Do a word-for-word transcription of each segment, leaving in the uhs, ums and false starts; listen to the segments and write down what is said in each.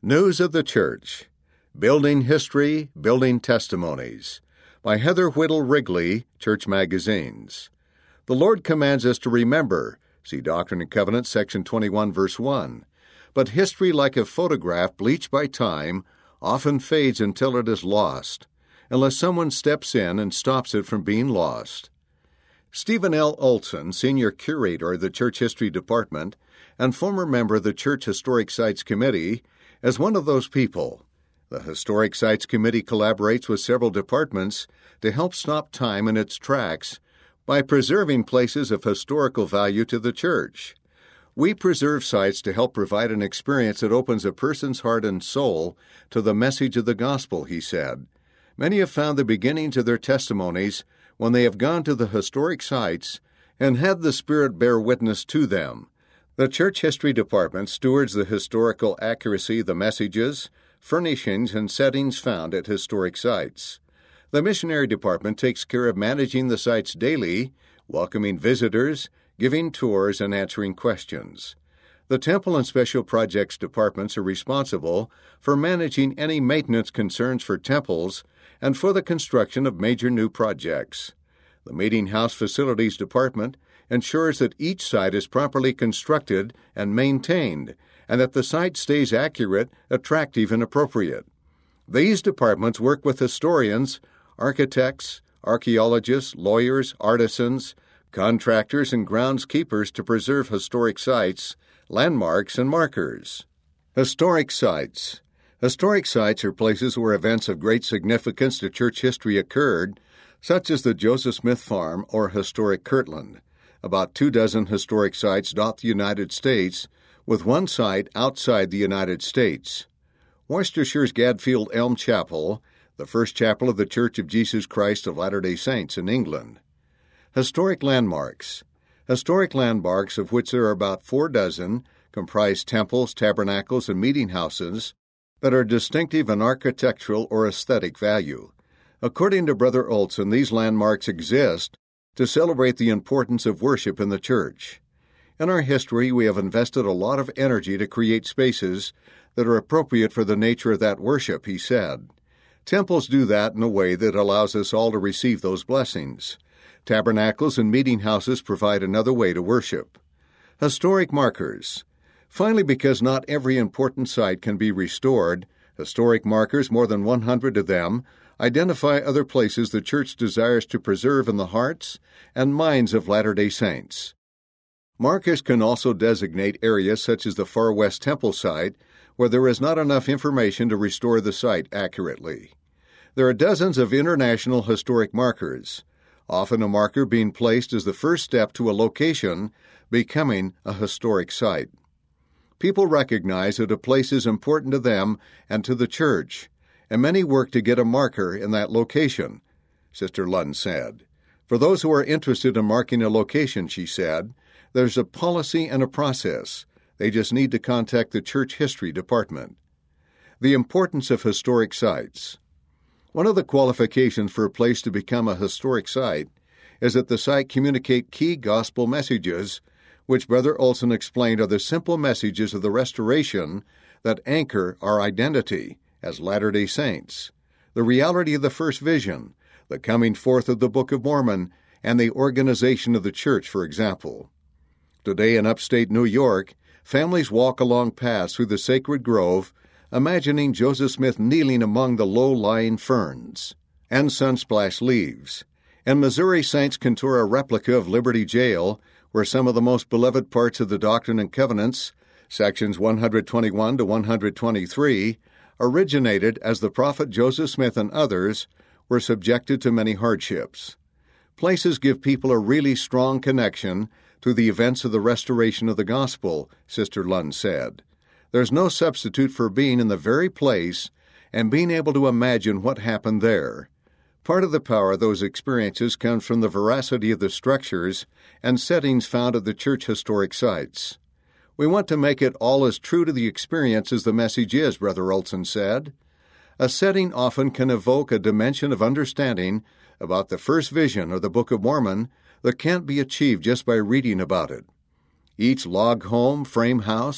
News of the Church, Building History, Building Testimonies, by Heather Whittle Wrigley, Church Magazines. The Lord commands us to remember, see Doctrine and Covenants, section twenty-one, verse one. But history, like a photograph bleached by time, often fades until it is lost, unless someone steps in and stops it from being lost. Stephen L. Olson, Senior Curator of the Church History Department and former member of the Church Historic Sites Committee, is one of those people. The Historic Sites Committee collaborates with several departments to help stop time in its tracks by preserving places of historical value to the Church. We preserve sites to help provide an experience that opens a person's heart and soul to the message of the gospel, he said. Many have found the beginnings of their testimonies when they have gone to the historic sites and had the Spirit bear witness to them. The Church History Department stewards the historical accuracy of the messages, furnishings, and settings found at historic sites. The Missionary Department takes care of managing the sites daily, welcoming visitors, giving tours, and answering questions. The Temple and Special Projects Departments are responsible for managing any maintenance concerns for temples and for the construction of major new projects. The Meeting House Facilities Department ensures that each site is properly constructed and maintained, and that the site stays accurate, attractive, and appropriate. These departments work with historians, architects, archaeologists, lawyers, artisans, contractors, and groundskeepers to preserve historic sites, landmarks, and markers. Historic sites. Historic sites are places where events of great significance to church history occurred, such as the Joseph Smith Farm or historic Kirtland. About two dozen historic sites dot the United States, with one site outside the United States. Worcestershire's Gadfield Elm Chapel, the first chapel of the Church of Jesus Christ of Latter-day Saints in England. Historic landmarks. Historic landmarks, of which there are about four dozen, comprise temples, tabernacles, and meeting houses that are distinctive in architectural or aesthetic value. According to Brother Olson, these landmarks exist to celebrate the importance of worship in the church. In our history, we have invested a lot of energy to create spaces that are appropriate for the nature of that worship, he said. Temples do that in a way that allows us all to receive those blessings. Tabernacles and meeting houses provide another way to worship. Historic markers. Finally, because not every important site can be restored, historic markers, more than one hundred of them, identify other places the Church desires to preserve in the hearts and minds of Latter-day Saints. Markers can also designate areas such as the Far West Temple site, where there is not enough information to restore the site accurately. There are dozens of international historic markers, often a marker being placed as the first step to a location becoming a historic site. People recognize that a place is important to them and to the Church, and many work to get a marker in that location, Sister Lund said. For those who are interested in marking a location, she said, there's a policy and a process. They just need to contact the Church History Department. The importance of historic sites. One of the qualifications for a place to become a historic site is that the site communicate key gospel messages, which Brother Olson explained are the simple messages of the restoration that anchor our identity as Latter-day Saints, the reality of the first vision, the coming forth of the Book of Mormon, and the organization of the church, for example. Today in upstate New York, families walk along paths through the sacred grove, imagining Joseph Smith kneeling among the low-lying ferns and sun-splashed leaves. And Missouri saints can tour a replica of Liberty Jail, where some of the most beloved parts of the Doctrine and Covenants, sections one twenty-one to one twenty-three, originated as the prophet Joseph Smith and others were subjected to many hardships. Places give people a really strong connection to the events of the restoration of the gospel, Sister Lund said. There's no substitute for being in the very place and being able to imagine what happened there. Part of the power of those experiences comes from the veracity of the structures and settings found at the church historic sites. We want to make it all as true to the experience as the message is, Brother Olson said. A setting often can evoke a dimension of understanding about the first vision or the Book of Mormon that can't be achieved just by reading about it. Each log home, frame house,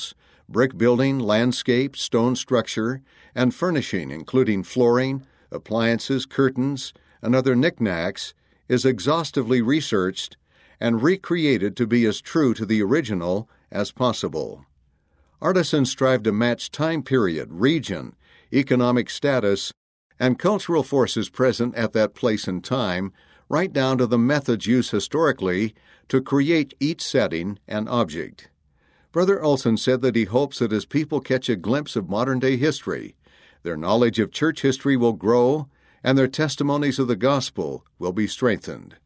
brick building, landscape, stone structure, and furnishing, including flooring, appliances, curtains, and other knickknacks, is exhaustively researched and recreated to be as true to the original as possible. Artisans strive to match time period, region, economic status, and cultural forces present at that place and time, right down to the methods used historically to create each setting and object. Brother Olson said that he hopes that as people catch a glimpse of modern-day history, their knowledge of church history will grow and their testimonies of the gospel will be strengthened.